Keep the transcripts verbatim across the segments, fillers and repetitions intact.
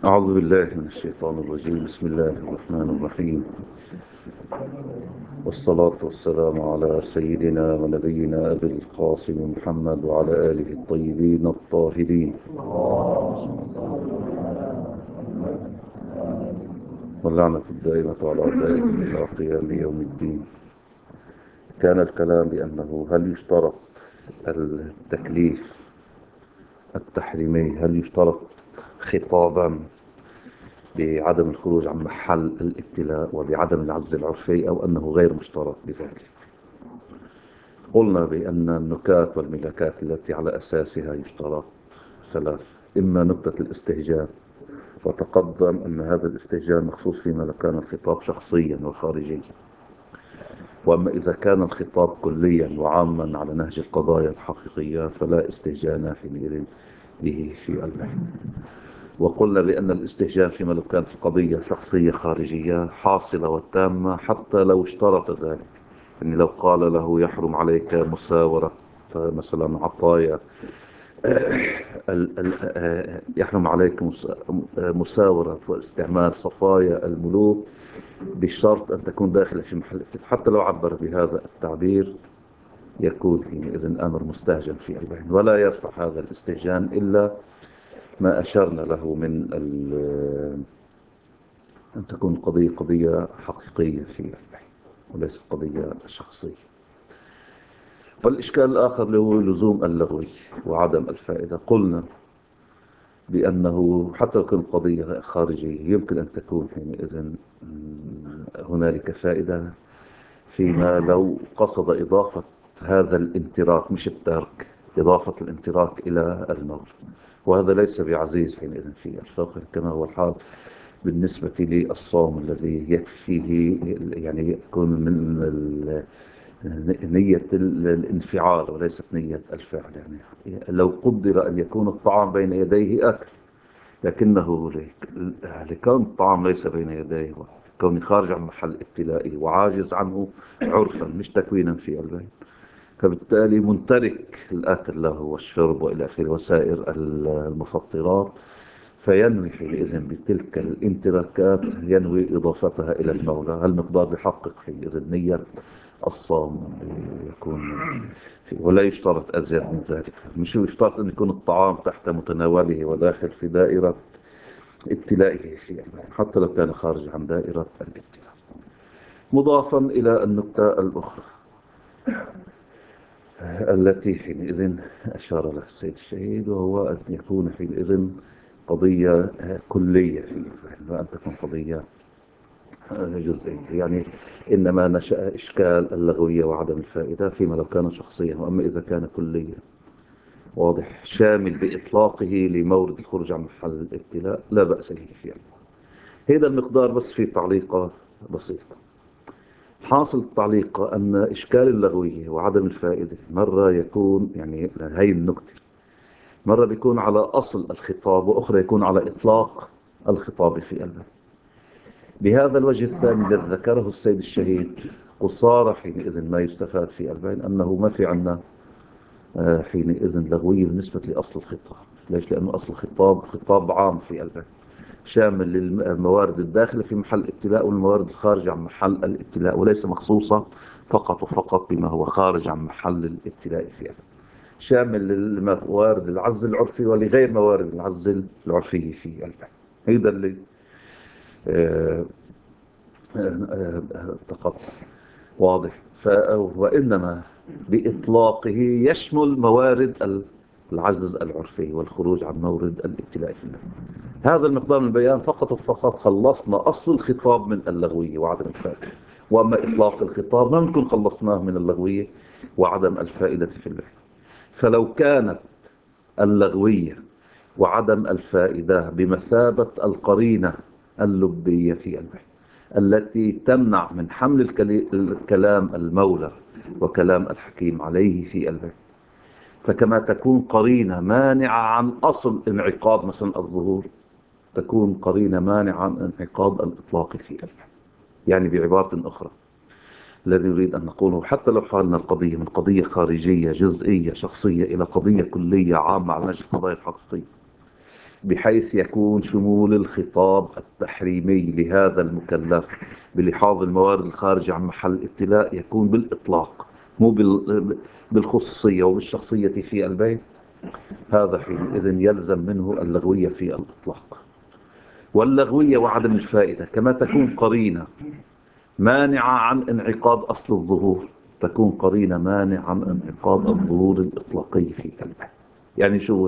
أعوذ بالله من الشيطان الرجيم. بسم الله الرحمن الرحيم، والصلاة والسلام على سيدنا ونبينا أبي القاسم محمد وعلى آله الطيبين الطاهرين، واللعنة الدائمة على أعدائهم إلى قيام يوم الدين. كان الكلام بأنه هل يشترط التكليف التحريمي، هل يشترط خطابا بعدم الخروج عن محل الابتلاء وبعدم العزل العرفي، أو أنه غير مشترط بذلك؟ قلنا بأن النكات والملكات التي على أساسها يشترط ثلاث: إما نكتة الاستهجان، وتقدم أن هذا الاستهجان مخصوص فيما لو كان الخطاب شخصيا وخارجيا، وأما إذا كان الخطاب كليا وعاما على نهج القضايا الحقيقية فلا استهجان حينئذ به في المحن. وقلنا بأن الاستهجان فيما لو كان في قضية شخصية خارجية حاصلة وتامة حتى لو اشترط ذلك، يعني لو قال له يحرم عليك مساورة مثلا عطايا ال- ال- يحرم عليك مس- مساورة واستعمال صفايا الملوك بشرط أن تكون داخلة في محل افتتاح، حتى لو عبر بهذا التعبير يكون حينئذ أمر مستهجن في البين، ولا يرفع هذا الاستهجان إلا ما أشرنا له من أن تكون قضية قضية حقيقية في البين وليست قضية شخصية. والإشكال الآخر اللي هو لزوم اللغوي وعدم الفائدة. قلنا بأنه حتى لو كانت قضية خارجية يمكن أن تكون حينئذ هنالك فائدة فيما لو قصد إضافة هذا الانتراك، مش الترك، إضافة الانتراك إلى الموت، وهذا ليس بعزيز حينئذ في الفقه كما هو الحال بالنسبة للصوم الذي يكفيه يعني يكون من نية الانفعال وليست نية الفعل. يعني لو قدر أن يكون الطعام بين يديه أكل، لكنه لكون الطعام ليس بين يديه وكون خارج عن محل ابتلائه وعاجز عنه عرفا مش تكوينا في البين، فبالتالي منترك الأكل له والشرب وإلى آخره وسائر المفطرات، فينوي حينئذ بتلك الانتراكات ينوي إضافتها إلى المولى. هالمقدار بحقق حينئذ نية الصوم يكون فيه، ولا يشترط أزيد من ذلك. مش يشترط أن يكون الطعام تحت متناوله وداخل في دائرة ابتلائه فيه، حتى لو كان خارج عن دائرة الابتلاء. مضافا إلى النقطة الأخرى التي حينئذ أشار لها السيد الشهيد، وهو أن يكون حينئذ قضية كلية فيه، وأن تكون قضية جزئية. يعني إنما نشأ إشكال اللغوية وعدم الفائدة فيما لو كان شخصيا، وأما إذا كان كليا واضح شامل بإطلاقه لمورد الخروج عن محل الابتلاء لا بأس به فيه. هذا المقدار بس في تعليقة بسيطة. حاصل التعليق أن إشكال اللغوية وعدم الفائدة مرة يكون، يعني هاي النكتة، مرة بيكون على أصل الخطاب وأخرى يكون على إطلاق الخطاب في قلبه. بهذا الوجه الثاني الذي ذكره السيد الشهيد قصارى حينئذ ما يستفاد في البين أنه ما في عنا حينئذ لغوية بالنسبة لأصل الخطاب. ليش؟ لأنه أصل الخطاب خطاب عام في البين شامل للموارد الداخلة في محل الابتلاء والموارد الخارجة عن محل الابتلاء، وليس مخصوصة فقط وفقط بما هو خارج عن محل الابتلاء فيها، شامل للموارد العزل العرفي ولغير موارد العزل العرفي في البين. هذا اللي آه آه آه تقطع واضح. وإنما بإطلاقه يشمل موارد العجز العرفي والخروج عن مورد الابتلاء في الله. هذا المقدار من البيان فقط وفقط خلصنا أصل الخطاب من اللغوية وعدم الفائدة. وأما إطلاق الخطاب ما نكون خلصناه من اللغوية وعدم الفائدة في البحث. فلو كانت اللغوية وعدم الفائدة بمثابة القرينة اللبية في البحث التي تمنع من حمل الكلام المولى وكلام الحكيم عليه في البحث، فكما تكون قرينة مانعة عن أصل انعقاد مثلا الظهور، تكون قرينة مانعة عن انعقاد الإطلاق في البحث. يعني بعبارة أخرى الذي يريد أن نقوله، حتى لو حالنا القضية من قضية خارجية جزئية شخصية إلى قضية كلية عامة على نهج القضايا الحقيقية، بحيث يكون شمول الخطاب التحريمي لهذا المكلف بلحاظ الموارد الخارجة عن محل الابتلاء يكون بالإطلاق، مو بالخصوصية وبالشخصية في البيت. هذا حينئذ يلزم منه اللغوية في الإطلاق. واللغوية وعدم الفائدة كما تكون قرينة مانعة عن انعقاد أصل الظهور، تكون قرينة مانعة عن انعقاد الظهور الإطلاقي في البيت. يعني شو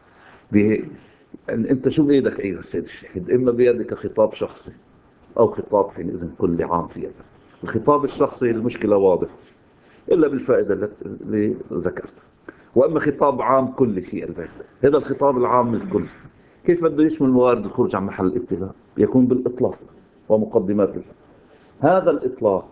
به؟ يعني انت شو بايدك ايها السيد الشهيد؟ اما بيدك خطاب شخصي او خطاب حينئذ كل عام في يدك. الخطاب الشخصي المشكلة واضحة الا بالفائدة اللي ذكرتها. واما خطاب عام كلي في البيت، هذا الخطاب العام الكل كيف بده يشمل موارد الخروج عن محل الابتلاء؟ يكون بالاطلاق ومقدمات الحكمة. هذا الاطلاق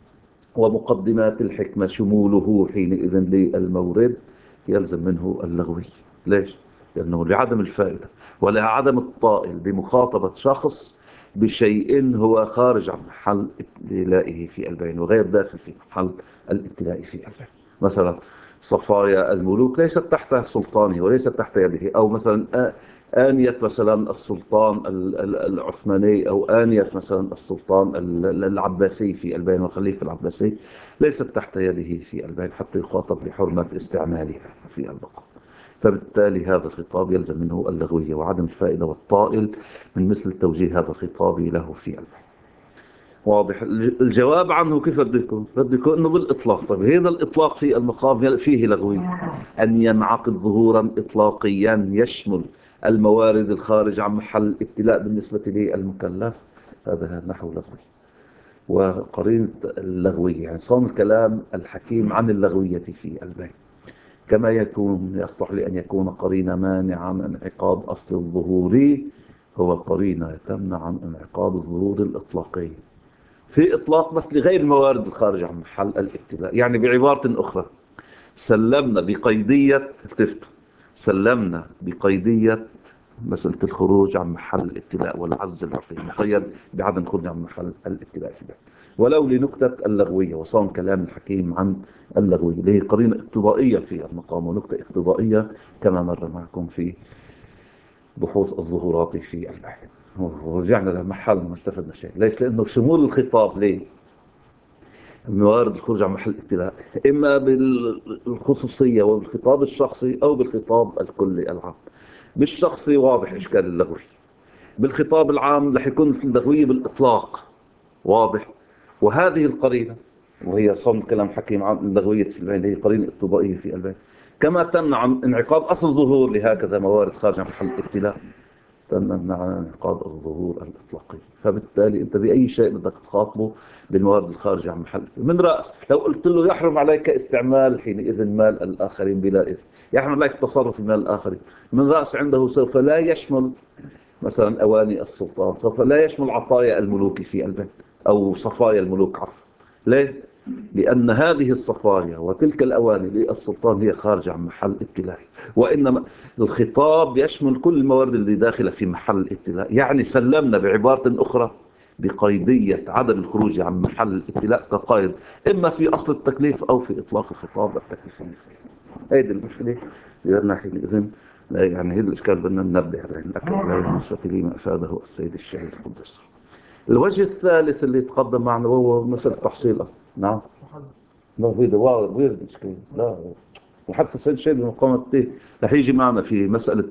ومقدمات الحكمة شموله حينئذ للمورد يلزم منه اللغوي. ليش؟ لأنه لعدم الفائدة ولعدم الطائل بمخاطبة شخص بشيء هو خارج عن محل ابتلائه في البين وغير داخل في محل الابتلاء في البين. مثلا صفايا الملوك ليست تحت سلطانه وليست تحت يده، أو مثلا آنية مثلا السلطان العثماني أو آنية مثلا السلطان العباسي في البين والخليفة العباسي ليست تحت يده في البين حتى يخاطب بحرمة استعمالها في البقاء. فبالتالي هذا الخطاب يلزم منه اللغوية وعدم الفائدة والطائل من مثل توجيه هذا الخطاب له في البين. واضح؟ الجواب عنه كيف بده يكون؟ بده يكون انه بالاطلاق. طيب هذا الاطلاق في المقام فيه لغوي، ان ينعقد ظهورا اطلاقيا يشمل الموارد الخارج عن محل الابتلاء بالنسبة للمكلف، هذا نحو لغوي. وقرينة اللغوية يعني صون الكلام الحكيم عن اللغوية في البين، كما يكون يصلح لأن يكون قرينة مانع عن انعقاد أصل الظهور، هو قرينة تمنع عن انعقاد الظهور الإطلاقي في إطلاق بس لغير الموارد الخارجة عن محل الابتلاء. يعني بعبارة أخرى سلمنا بقيدية التفتوا سلمنا بقيدية مسألة الخروج عن محل الابتلاء والعز العرفي مقيد بعدم الخروج عن محل الابتلاء فيه، ولو لنكتة اللغوية وصون كلام الحكيم عن اللغوية اللي هي قرينة اقتضائية في المقام ونكتة اقتضائية كما مر معكم في بحوث الظهورات في البحث. ورجعنا لمحل ما استفدنا شيء. ليش؟ لأنه شمول الخطاب ليه موارد الخروج عن محل الابتلاء إما بالخصوصية وبالخطاب الشخصي أو بالخطاب الكلي العام. بالشخصي واضح إشكال اللغوي، بالخطاب العام رح يكون في اللغوية بالإطلاق واضح. وهذه القرينة وهي صمت كلام حكيم عن اللغوية في البين هي قرينة اقتضائية في البين، كما تمنع عن انعقاد أصل ظهور لهكذا موارد خارج عن محل الابتلاء تمنع عن انعقاد الظهور الإطلاقي. فبالتالي أنت بأي شيء بدك تخاطبه بالموارد الخارجة عن محل من رأس. لو قلت له يحرم عليك استعمال حينئذ مال الآخرين بلا إثم، يحرم عليك التصرف في مال الآخرين من رأس، عنده سوف لا يشمل مثلا أواني السلطان، سوف لا يشمل عطايا الملوك في البيت أو صفايا الملوك عفوا. ليه؟ لأن هذه الصفايا وتلك الأواني للسلطان هي خارجة عن محل ابتلائي، وإنما الخطاب يشمل كل الموارد اللي داخلة في محل الابتلاء. يعني سلمنا بعبارة أخرى بقيدية عدم الخروج عن محل الابتلاء كقائد إما في أصل التكليف أو في إطلاق الخطاب التكليفي. هذه المشكلة لأننا حينئذ يعني هذا الإشكال بدنا ننبه عليه نأكد عليه بالنسبة لي ما أفاده السيد الشهيد القدس. الوجه الثالث اللي تقدم معنا وهو مثل تحصيل. نعم لا هذا وارد مشكلة لا، وحتى السيد الشهيد المقامة رح يجي معنا في مسألة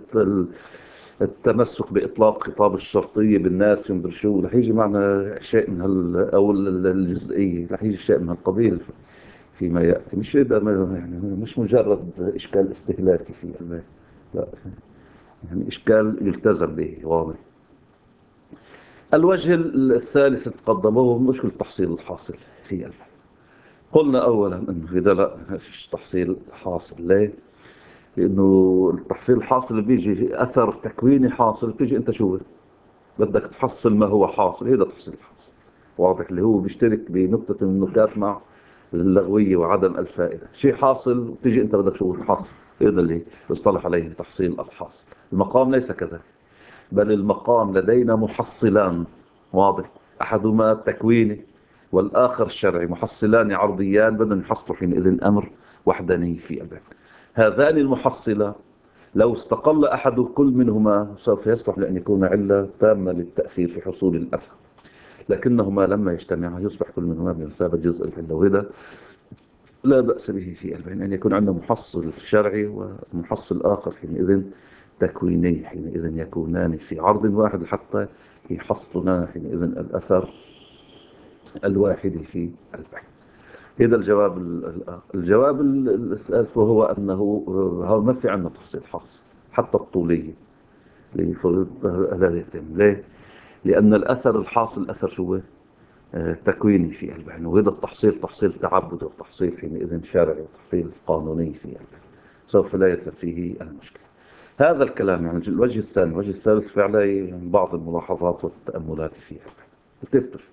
التمسك بإطلاق خطاب الشرطية بالناس يمدر شو، رح يجي معنا شيء من هال أو الجزئية رح يجي شيء من هالقبيل فيما يأتي. مش يعني مش مجرد إشكال استهلاكي في البيت، لا يعني إشكال يلتزم به واضح. الوجه الثالث تقدمه مشكلة التحصيل الحاصل في البيت. قلنا أولا أنه إذا لا فيش تحصيل حاصل. ليه؟ لأنه التحصيل الحاصل بيجي أثر تكويني حاصل، بيجي أنت شو بدك تحصل ما هو حاصل، هذا تحصيل حاصل واضح اللي هو بيشترك بنقطة من النكات مع اللغوية وعدم الفائدة. شيء حاصل وتيجي أنت بدك شو حاصل، هذا اللي يصطلح عليه تحصيل الحاصل. المقام ليس كذلك، بل المقام لدينا محصلان واضح، أحدهما تكويني والآخر الشرعي، محصلان عرضيان بدنا نحصل حينئذ أمر وحداني في البيت. هذان المحصلان لو استقل أحد كل منهما سوف يصلح لأن يكون علة تامة للتأثير في حصول الأثر، لكنهما لما يجتمعا يصبح كل منهما بمثابة جزء العلة، وهذا لا بأس به في البين أن يكون عندنا محصل شرعي ومحصل آخر حينئذ تكويني، حينئذ يكونان في عرض واحد حتى يحصلنا حينئذ الأثر الواحد في البين. هذا الجواب الآخر. الجواب الثالث وهو أنه هو ما في عندنا تحصيل حاصل حتى الطولية لا يتم. ليه؟ لأن الأثر الحاصل أثر شو تكويني في البين، وهذا التحصيل تحصيل تعبد وتحصيل حينئذ شرعي وتحصيل قانوني في البين، سوف لا يتم فيه المشكلة. هذا الكلام يعني الوجه الثاني. الوجه الثالث فعلا بعض الملاحظات والتأملات فيها. التفتش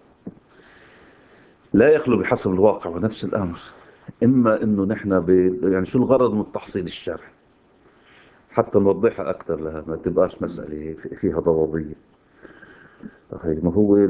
لا يخلو بحسب الواقع ونفس الأمر، إما إنه نحن ب... يعني شو الغرض من التحصيل الشرعي حتى نوضحها أكثر لها ما تبقاش مسألة فيها ضبابية. طيب ما هو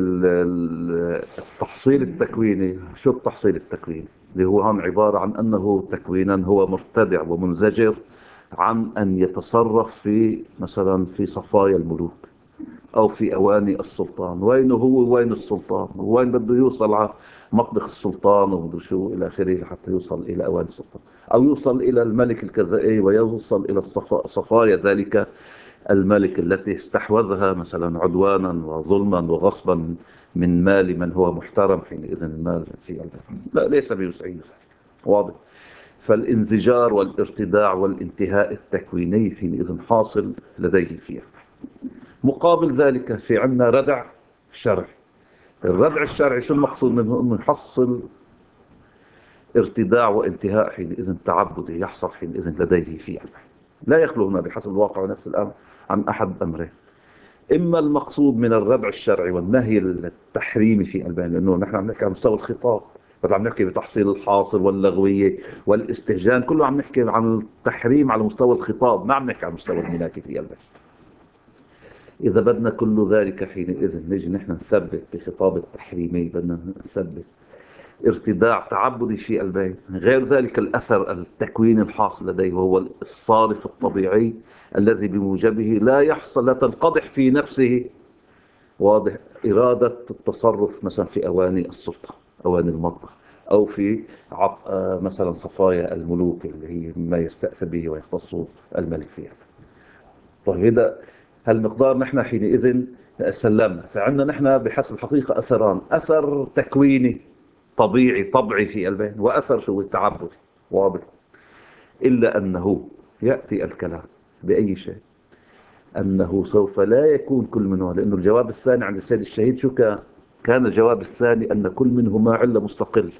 التحصيل التكويني؟ شو التحصيل التكويني؟ اللي هو هم عبارة عن أنه تكوينا هو مرتدع ومنزجر عن أن يتصرف في مثلا في صفايا الملوك أو في أواني السلطان. وين هو وين السلطان وين بده يوصل على مطبخ السلطان وبده شو إلى آخره حتى يوصل إلى أواني السلطان، أو يوصل إلى الملك الكذائي ويوصل إلى صفايا ذلك الملك التي استحوذها مثلا عدوانا وظلما وغصبا من مال من هو محترم حينئذ المال في البلد. لا ليس بيسعي واضح. فالانزجار والارتداع والانتهاء التكويني حينئذ حاصل لديه فيها. مقابل ذلك في عندنا ردع شرعي. الردع الشرعي شو المقصود منه؟ انه يحصل ارتداع وانتهاء حينئذ تعبدي يحصل حينئذ لديه فيها. لا يخلو هنا بحسب الواقع ونفس الأمر عن أحد أمرين. إما المقصود من الردع الشرعي والنهي التحريمي في البين، لأنه نحن عم نحكي عن مستوى الخطاب، بدنا عم نحكي بتحصيل الحاصل واللغوية والاستهجان، كله عم نحكي عن التحريم على مستوى الخطاب، ما عم نحكي عن مستوى الملاكي في البين. إذا بدنا كل ذلك حينئذ نجي نحن نثبت بخطاب التحريمي، بدنا نثبت ارتداع تعبدي في البين. غير ذلك الأثر التكوين الحاصل لديه وهو الصارف الطبيعي الذي بموجبه لا يحصل لا تنقضح في نفسه واضح إرادة التصرف مثلا في أواني السلطة أواني المطبخ أو في عط... مثلا صفايا الملوك اللي هي ما يستأثر به ويختص الملك فيها. طيب إذا هالمقدار نحن حينئذ سلمنا. فعندنا نحن بحسب الحقيقة أثران: أثر تكويني طبيعي طبعي في البين، وأثر شو التعبدي واضح. إلا أنه يأتي الكلام بأي شيء أنه سوف لا يكون كل منهما، لأنه الجواب الثاني عند السيد الشهيد شو كان؟ كان الجواب الثاني أن كل منهما علة مستقل،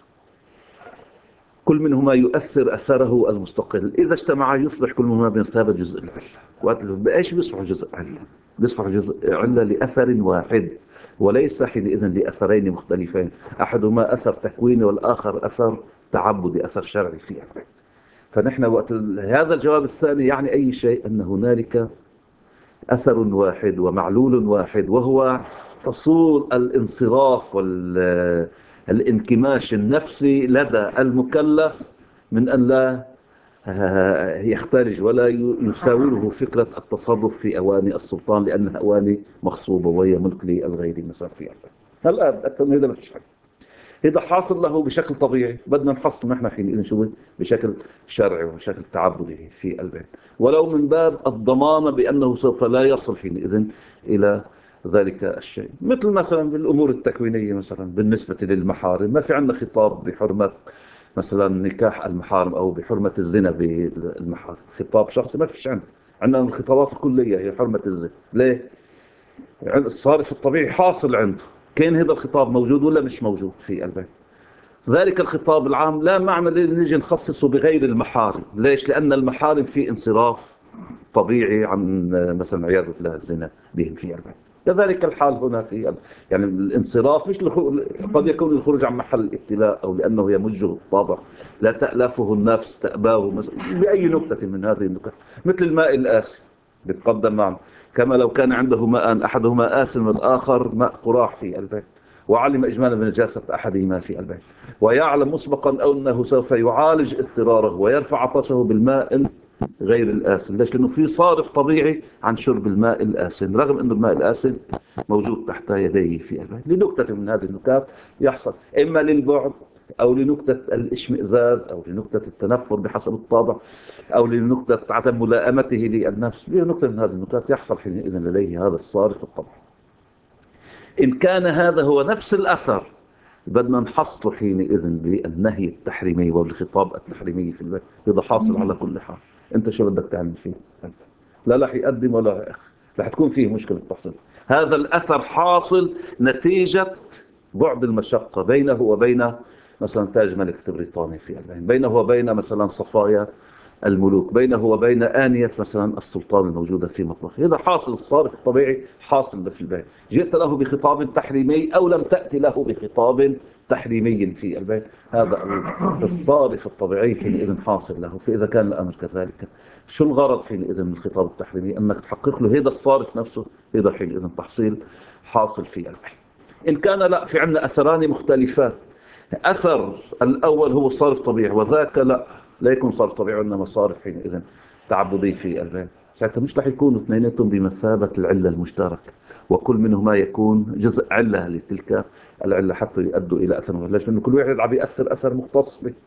كل منهما يؤثر أثره المستقل. إذا اجتمع يصبح كل منهما بمثابة جزء العلة. بإيش بيصبح جزء علة؟ بيصبح جزء علة لأثر واحد وليس حينئذ لأثرين مختلفين، أحدهما أثر تكويني والآخر أثر تعبدي أثر شرعي فيه. فنحن وقت هذا الجواب الثاني يعني أي شيء أن هنالك أثر واحد ومعلول واحد، وهو حصول الانصراف والانكماش النفسي لدى المكلف من أن لا يختلج ولا يساوره فكرة التصرف في أواني السلطان، لأنها أواني مغصوبة وهي ملك للغير مثلا فيها. هلا أكثر من هذا مفيش حاجة. إذا حاصل له بشكل طبيعي بدنا نحصل نحن حينئذ شو بشكل شرعي وبشكل تعبدي في البين، ولو من باب الضمان بأنه سوف لا يصل حينئذ إلى ذلك الشيء. مثل مثلا بالأمور التكوينية مثلا بالنسبة للمحارم ما في عندنا خطاب بحرمة مثلا نكاح المحارم أو بحرمة الزنا بالمحارم، خطاب شخصي ما فيش عندنا. عندنا الخطابات الكلية هي حرمة الزنا. ليه؟ الصارف الطبيعي حاصل عنده. كان هذا الخطاب موجود ولا مش موجود في البين؟ ذلك الخطاب العام لا معنى نجي نخصصه بغير المحارم. ليش؟ لأن المحارم في انصراف طبيعي عن مثلا عياذ بالله الزنا بهم في البين. كذلك الحال هنا في يعني الانصراف مش لخو... قد يكون الخروج عن محل الابتلاء أو لأنه يمجه الطابع لا تألفه النفس تأباه مثلا بأي نكتة من هذه النكت. مثل الماء الآسي بتقدم معنا، كما لو كان عنده ماء أحدهما آسن والآخر ماء قراح في البين، وعلم إجمالا بنجاسة أحدهما في البين، ويعلم مسبقا أنه سوف يعالج اضطراره ويرفع عطشه بالماء غير الآسن. ليش؟ لأنه في صارف طبيعي عن شرب الماء الآسن، رغم أن الماء الآسن موجود تحت يديه في البيت. لنكتة من هذه النكات يحصل إما للبعد، أو لنكتة الاشمئزاز، أو لنكتة التنفر بحسب الطابع، أو لنكتة عدم ملائمته للنفس. لنكتة من هذه النكات يحصل حينئذ لديه هذا الصارف الطبيعي. إن كان هذا هو نفس الأثر، بدنا نحصله حينئذ بالنهي التحريمي والخطاب التحريمي في البيت. إذا حاصل على كل حال، أنت شو بدك تعمل فيه؟ لا رح يقدم ولا رح تكون فيه مشكلة تحصل. هذا الأثر حاصل نتيجة بعد المشقة بينه وبين مثلا تاج ملكة بريطانيا في البين، بينه وبين مثلا صفايا الملوك، بينه وبين آنية مثلا السلطان الموجودة في مطبخه. إذا حاصل الصارف الطبيعي حاصل في البيت، جئت له بخطاب تحريمي أو لم تأتي له بخطاب تحريمي في البيت، هذا الصارف الطبيعي حينئذ حاصل له. فإذا كان الأمر كذلك، شو الغرض حينئذ من الخطاب التحريمي؟ أنك تحقق له هذا الصارف نفسه، هذا حينئذ تحصيل حاصل في البيت. إن كان لا، في عندنا أثران مختلفان. أثر الأول هو صارف طبيعي، وذاك لا لا يكون صارف طبيعي وإنما صارف حينئذ تعبدي في البيت. ساعتها مش رح يكونوا اثنيناتهم بمثابة العلة المشتركة، وكل منهما يكون جزء علة لتلك العلة حتى يؤدوا إلى أثر. ليش؟ لأنه كل واحد عم يأثر أثر مختص به.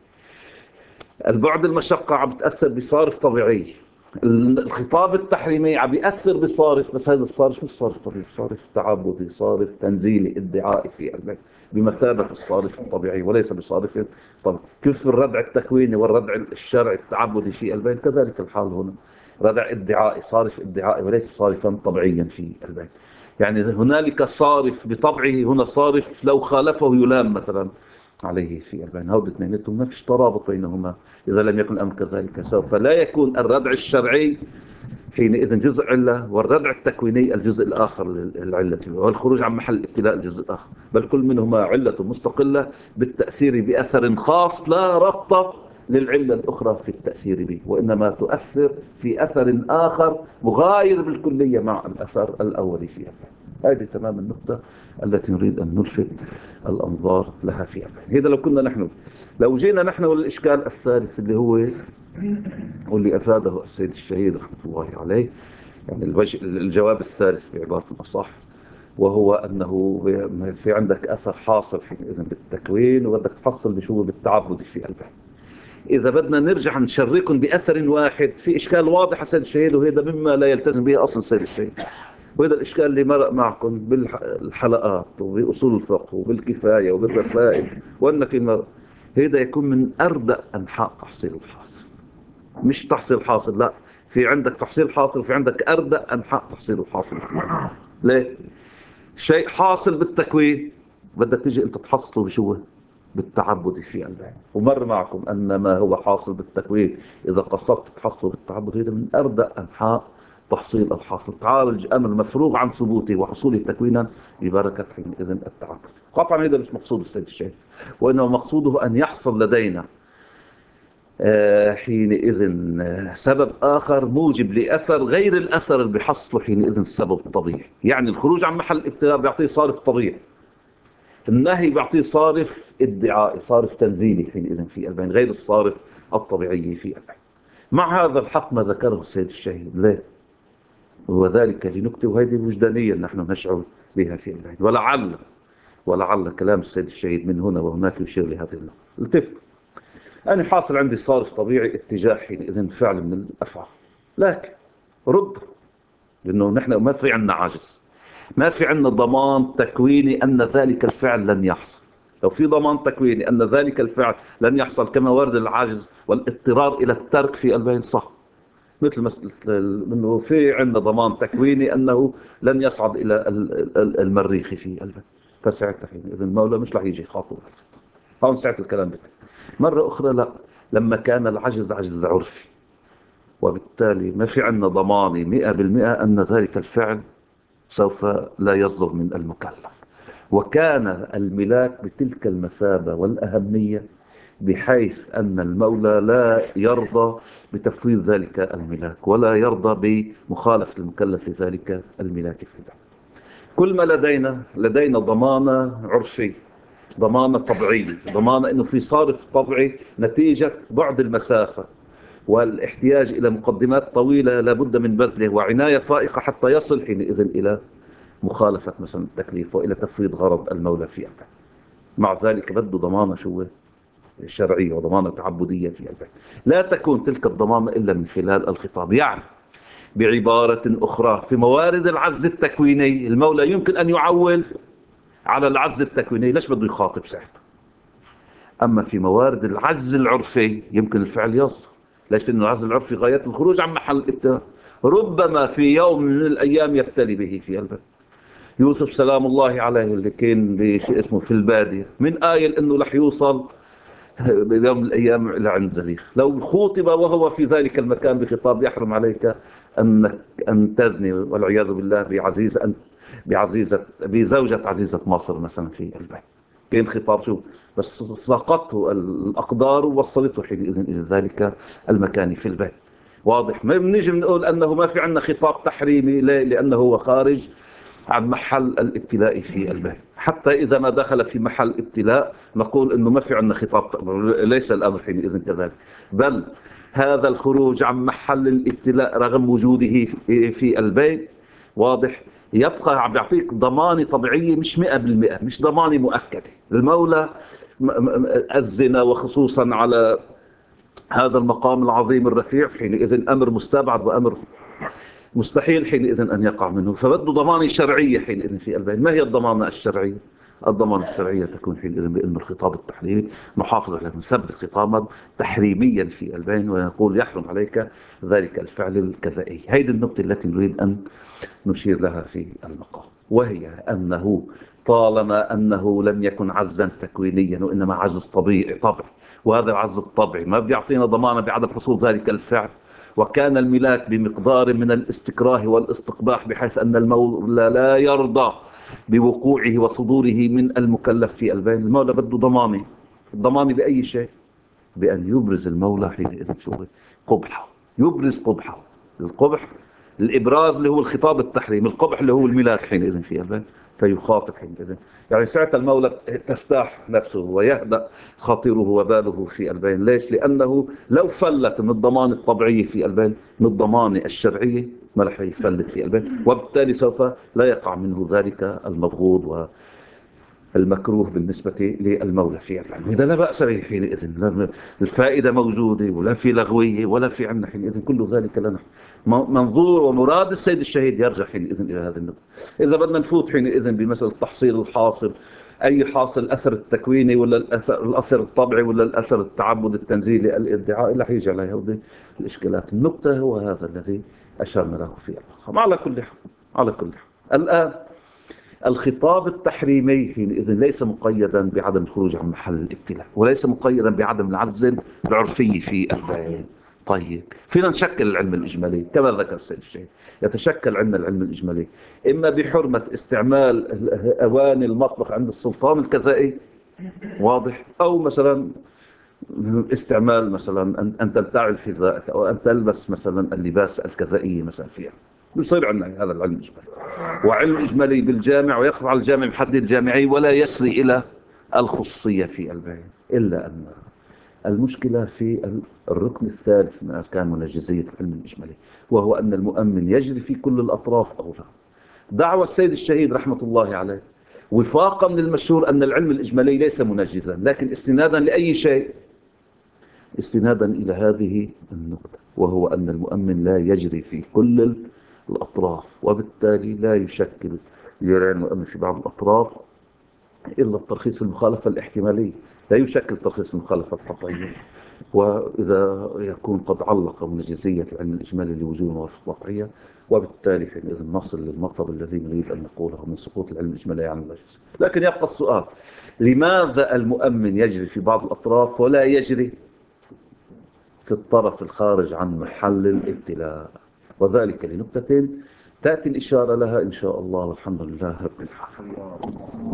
البعد المشقة عم بتأثر بصارف طبيعي، الخطاب التحريمي عم بيأثر بصارف، بس هذا الصارف مش صارف طبيعي، صارف تعبدي، صارف تنزيلي ادعائي في البيت، بمثابة الصارف الطبيعي وليس بصارف طبيعي. كيف الردع التكويني والردع الشرعي التعبدي في البيت، كذلك الحال هنا، ردع ادعائي، صارف ادعائي وليس صارفا طبيعيا في البيت. يعني هنالك صارف بطبعه، هنا صارف لو خالفه يلام مثلا عليه في البين. هؤلاء الاثنين ما فيش ترابط بينهما. إذا لم يكن الأمر كذلك سوف لا يكون الردع الشرعي حينئذ جزء علة، والردع التكويني الجزء الآخر للعلة، والخروج عن محل الابتلاء الجزء الآخر. بل كل منهما علة مستقلة بالتأثير بأثر خاص، لا ربط للعلة الأخرى في التأثير به، وإنما تؤثر في أثر آخر مغاير بالكلية مع الأثر الأولي فيها. هذه تمام النقطة التي نريد أن نلفت الأنظار لها فيها. هذا لو كنا نحن لو جينا نحن للإشكال الثالث اللي هو واللي أفاده السيد الشهيد رحمة الله عليه، يعني الوجه الجواب الثالث بعبارة أصح، وهو أنه في عندك أثر حاصل حينئذ بالتكوين، وبدك تحصل بشو بالتعبد في قلبه. إذا بدنا نرجع نشركهم بأثر واحد، في إشكال واضح السيد الشهيد، وهذا مما لا يلتزم به أصلا السيد الشهيد، وهذا الإشكال اللي مرق معكم بالحلقات وبأصول الفقه وبالكفاية وبالرسائل وأنك المرء، هذا يكون من أردأ أنحاء تحصيل الحاصل. مش تحصيل حاصل، لا، في عندك تحصيل حاصل وفي عندك أردأ أنحاء تحصيل الحاصل. ليه؟ شيء حاصل بالتكوين بدك تيجي أنت تحصله بشو؟ بالتعبد في البيت. ومر معكم أن ما هو حاصل بالتكوين إذا قصدت تحصله بالتعبد، هذا من أردأ أنحاء تحصيل الحاصل. تعالج أمر مفروغ عن ثبوته وحصوله تكوينا ببركة حينئذ التعبد. قطعا هذا مش مقصود السيد الشيخ، وإنما مقصوده أن يحصل لدينا حينئذ سبب آخر موجب لأثر غير الأثر اللي بيحصله حينئذ السبب الطبيعي. يعني الخروج عن محل الابتلاء بيعطيه صارف طبيعي، النهي بيعطيه صارف ادعائي، صارف تنزيلي حينئذ في البين، غير الصارف الطبيعي في البين. مع هذا الحق ما ذكره السيد الشهيد، ليه؟ وذلك لنكتة، وهذه وجدانية نحن نشعر بها في البين. ولعل ولعل كلام السيد الشهيد من هنا وهناك يشير لهذه النقطة. التفت، أنا حاصل عندي صارف طبيعي اتجاه حينئذ فعل من الأفعال، لكن رد، لأنه نحن ما في عندنا عجز، ما في عندنا ضمان تكويني أن ذلك الفعل لن يحصل. لو في ضمان تكويني أن ذلك الفعل لن يحصل كما ورد العجز والاضطرار إلى الترك في البين، صح، مثل مسألة أنه في عندنا ضمان تكويني أنه لن يصعد إلى المريخ في البين، فساعتها حينئذ المولى مش رح يجي خاطر هون ساعة الكلام بتاعي. مرة أخرى لا، لما كان العجز عجز عرفي، وبالتالي ما في عندنا ضماني مئة بالمئة أن ذلك الفعل سوف لا يصدر من المكلف، وكان الملاك بتلك المثابة والأهمية بحيث أن المولى لا يرضى بتفويض ذلك الملاك، ولا يرضى بمخالفة المكلف لذلك الملاك في ذلك. كل ما لدينا لدينا ضمانة عرفية، ضمانة طبيعية، ضمانة أنه في صارف طبيعي نتيجة بعد المسافة والاحتياج إلى مقدمات طويلة لابد من بذله وعناية فائقة حتى يصل حينئذ إلى مخالفة مثلا التكليف وإلى تفويض غرض المولى في البيت. مع ذلك بده ضمانة شو شرعية وضمانة تعبدية في البيت. لا تكون تلك الضمانة إلا من خلال الخطاب. يعني بعبارة أخرى في موارد العجز التكويني المولى يمكن أن يعول على العجز التكويني، ليش بده يخاطب ساعتها؟ أما في موارد العجز العرفي يمكن الفعل يصدر. ليش؟ لأنه العجز العرفي غاية الخروج عن محل الابتلاء. ربما في يوم من الأيام يبتلي به في البلد. يوسف سلام الله عليه اللي كان بشيء اسمه في البادية، من قايل أنه رح يوصل بيوم من الأيام إلى عند زليخ. لو خوطب وهو في ذلك المكان بخطاب يحرم عليك أن أن تزني والعياذ بالله بعزيزة أن بعزيزة بزوجة عزيزة مصر مثلا في البيت، كان خطاب شو بس ساقته الأقدار ووصلته حينئذ إلى ذلك المكان في البيت. واضح؟ ما بنيجي بنقول أنه ما في عندنا خطاب تحريمي، ليه؟ لأنه هو خارج عن محل الابتلاء في البيت. حتى إذا ما دخل في محل ابتلاء نقول أنه ما في عندنا خطاب، ليس الأمر حينئذ كذلك، بل هذا الخروج عن محل الابتلاء رغم وجوده في البيت واضح يبقى عم يعطيك ضمانة طبيعية مش مئة بالمئة، مش ضمانة مؤكدة. المولى أذن وخصوصا على هذا المقام العظيم الرفيع، حينئذ أمر مستبعد وأمر مستحيل حينئذ أن يقع منه، فبده ضمانة شرعية حينئذ في البين. ما هي الضمانة الشرعية؟ الضمانة الشرعية تكون حينئذ بأن الخطاب التحريمي محافظ على نثبت خطابا تحريميا في البين ونقول يحرم عليك ذلك الفعل الكذائي. هذه النقطة التي نريد أن نشير لها في المقام، وهي أنه طالما أنه لم يكن عجزا تكوينيا وإنما عجز طبيعي طبعي، وهذا العجز الطبيعي ما بيعطينا ضمانة بعدم حصول ذلك الفعل، وكان الملاك بمقدار من الاستكراه والاستقباح بحيث أن المولى لا يرضى بوقوعه وصدوره من المكلف في البين. المولى بده ضمانة. الضمانة بأي شيء؟ بأن يبرز المولى حينئذ شو قبحه، يبرز قبحه. القبح الإبراز اللي هو الخطاب التحريم، القبح اللي هو الملاك حينئذ في البين، فيخاطب حينئذ. يعني ساعة المولى ترتاح نفسه ويهدأ خاطره وباله في البين. ليش؟ لأنه لو فلت من الضمان الطبيعي في البين من الضمان الشرعية ما رح يفلت في البين، وبالتالي سوف لا يقع منه ذلك المبغوض والمكروه بالنسبة للمولى في البين. إذا لا بأس به حينئذ، الفائدة موجودة ولا في لغوية ولا في عنا حينئذ، كل ذلك لنا منظور ومراد السيد الشهيد يرجع حينئذ إلى هذه النقطة. إذا بدنا نفوت حينئذ بمثل تحصيل الحاصل، أي حاصل الأثر التكويني ولا الأثر, الأثر الطبعي ولا الأثر التعبد التنزيلي الادعاء، إلا حيجي على هذه الإشكالات. النقطة هو هذا الذي أشرنا له في المقام. على كل حال على كل حال الآن الخطاب التحريمي حينئذ ليس مقيدا بعدم الخروج عن محل الابتلاء، وليس مقيدا بعدم العزل العرفي في البيان. طيب فينا نشكل العلم الإجمالي كما ذكر السيد الشيخ. يتشكل عندنا العلم الإجمالي إما بحرمة استعمال أواني المطبخ عند السلطان الكذائي واضح، أو مثلا استعمال مثلا أن تلتعل حذائك أو أن تلبس مثلا اللباس الكذائي مثلا فيها. يصير عندنا هذا العلم الإجمالي، وعلم إجمالي بالجامع ويخضع الجامع بحد الجامعي ولا يسري إلى الخصوصية في البيان. إلا أن المشكلة في الركن الثالث من أركان منجزية العلم الإجمالي، وهو أن المؤمن يجري في كل الأطراف أو لا. دعوى السيد الشهيد رحمة الله عليه وفاقا للمشهور أن العلم الإجمالي ليس منجزا، لكن استنادا لأي شيء؟ استنادا إلى هذه النقطة، وهو أن المؤمن لا يجري في كل الأطراف، وبالتالي لا يشكل جريان المؤمن في بعض الأطراف إلا الترخيص المخالفة الاحتمالي، لا يشكل ترخيص المخالفة القطعية. وإذا يكون قد علق منجزية العلم الإجمالي لوجود موافقة قطعية، وبالتالي حينئذ نصل للمطلب الذي نريد أن نقوله من سقوط العلم الإجمالي عن المجلس. لكن يبقى السؤال: لماذا المؤمن يجري في بعض الأطراف ولا يجري في الطرف الخارج عن محل الابتلاء؟ وذلك لنقطة تأتي الإشارة لها إن شاء الله، والحمد لله رب العالمين.